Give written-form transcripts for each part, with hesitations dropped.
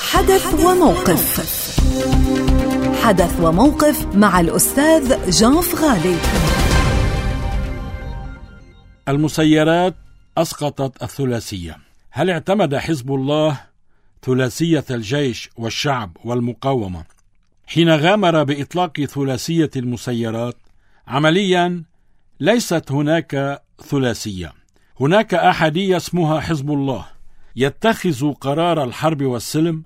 حدث وموقف. حدث وموقف مع الأستاذ جان فغالي. المسيرات أسقطت الثلاثية. هل اعتمد حزب الله ثلاثية الجيش والشعب والمقاومة حين غامر بإطلاق ثلاثية المسيرات؟ عمليا ليست هناك ثلاثية، هناك أحدية اسمها حزب الله، يتخذ قرار الحرب والسلم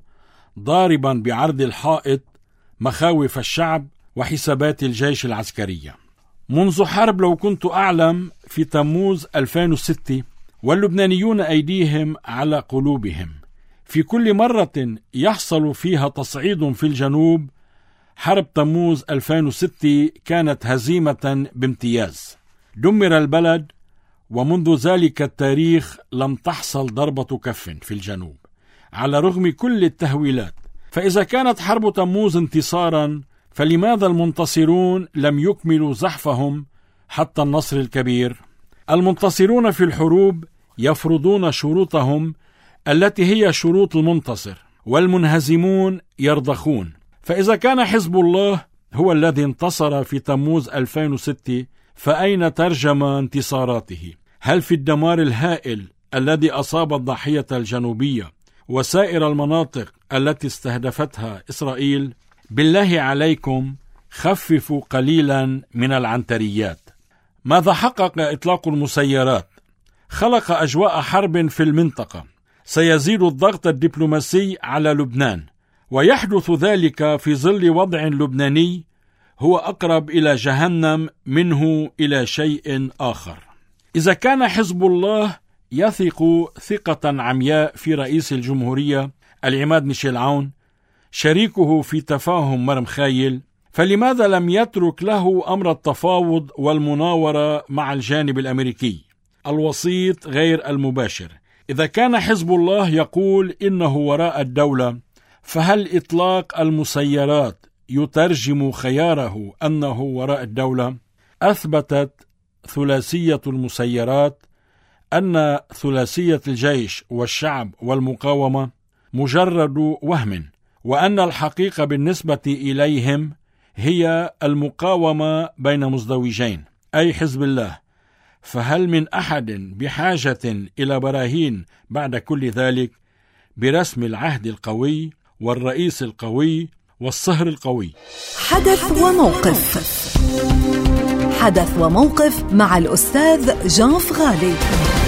ضاربا بعرض الحائط مخاوف الشعب وحسابات الجيش العسكرية. منذ حرب لو كنت أعلم في تموز 2006 واللبنانيون أيديهم على قلوبهم، في كل مرة يحصل فيها تصعيد في الجنوب، حرب تموز 2006 كانت هزيمة بامتياز، دمر البلد، ومنذ ذلك التاريخ لم تحصل ضربة كف في الجنوب على رغم كل التهويلات. فإذا كانت حرب تموز انتصارا، فلماذا المنتصرون لم يكملوا زحفهم حتى النصر الكبير؟ المنتصرون في الحروب يفرضون شروطهم التي هي شروط المنتصر، والمنهزمون يرضخون. فإذا كان حزب الله هو الذي انتصر في تموز 2006، فأين ترجم انتصاراته؟ هل في الدمار الهائل الذي أصاب الضاحية الجنوبية وسائر المناطق التي استهدفتها إسرائيل؟ بالله عليكم خففوا قليلا من العنتريات. ماذا حقق إطلاق المسيرات؟ خلق أجواء حرب في المنطقة، سيزيد الضغط الدبلوماسي على لبنان، ويحدث ذلك في ظل وضع لبناني هو أقرب إلى جهنم منه إلى شيء آخر. إذا كان حزب الله يثق ثقة عمياء في رئيس الجمهورية العماد ميشيل عون شريكه في تفاهم مرم خايل، فلماذا لم يترك له أمر التفاوض والمناورة مع الجانب الأمريكي، الوسيط غير المباشر؟ إذا كان حزب الله يقول إنه وراء الدولة، فهل إطلاق المسيرات يترجم خياره أنه وراء الدولة؟ أثبتت ثلاثية المسيرات أن ثلاثية الجيش والشعب والمقاومة مجرد وهم، وأن الحقيقة بالنسبة إليهم هي المقاومة بين مزدوجين، أي حزب الله. فهل من أحد بحاجة إلى براهين بعد كل ذلك برسم العهد القوي والرئيس القوي والصهر القوي؟ حدث وموقف. حدث وموقف مع الأستاذ جان فغالي.